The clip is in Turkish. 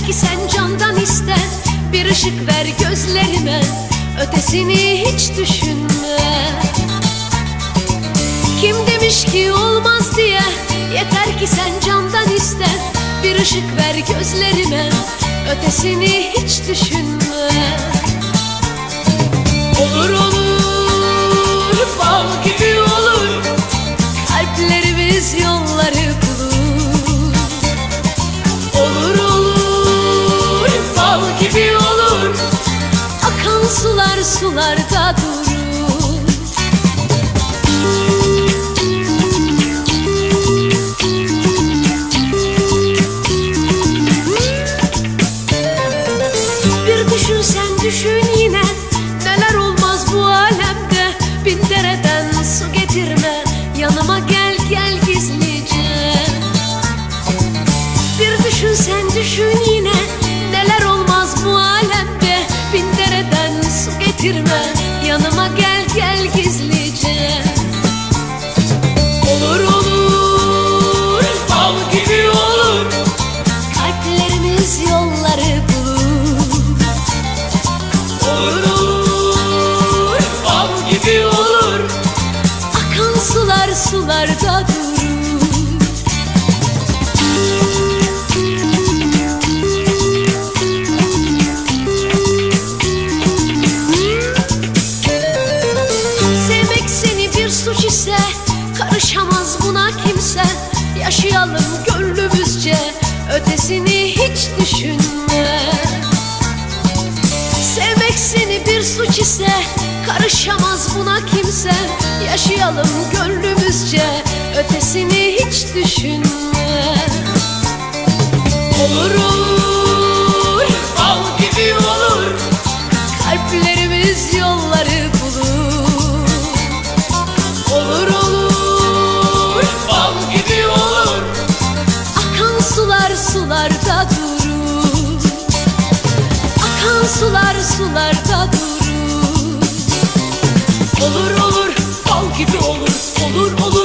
ki sen candan iste, bir ışık ver gözlerime, ötesini hiç düşünme. Kim demiş ki olmaz diye, yeter ki sen candan iste, bir ışık ver gözlerime, ötesini hiç düşünme. Olur olur, bal gibi olur, kalplerimiz yolları bulur. Olur olur, bal gibi olur, akan sular sularda durur. Bir düşün sen düşün yine, neler olmaz bu alemde. Bin dereden su getirme, yanıma gel gel gizlice. Bir düşün sen düşün yine, neler olmaz bu alemde. Bin dereden su getirme, yanıma gel gel gizlice. Olur olur, bal gibi olur, kalplerimiz yolları bulur. Olur olur, bal gibi olur, akan sular sularda durur. Sevmek seni bir suç ise, karışamaz buna kimse. Yaşayalım gönlümüzce, ötesini hiç düşünme. Sevmek seni bir suç ise, karışamaz buna kimse. Yaşayalım gönlümüzce, ötesini hiç düşünme. Olur olur, bal gibi olur, kalplerimiz yolları bulur. Olur olur, bal gibi olur, akan sular sularda durur. Akan sular sularda durur. Olur olur, bal gibi olur, olur olur.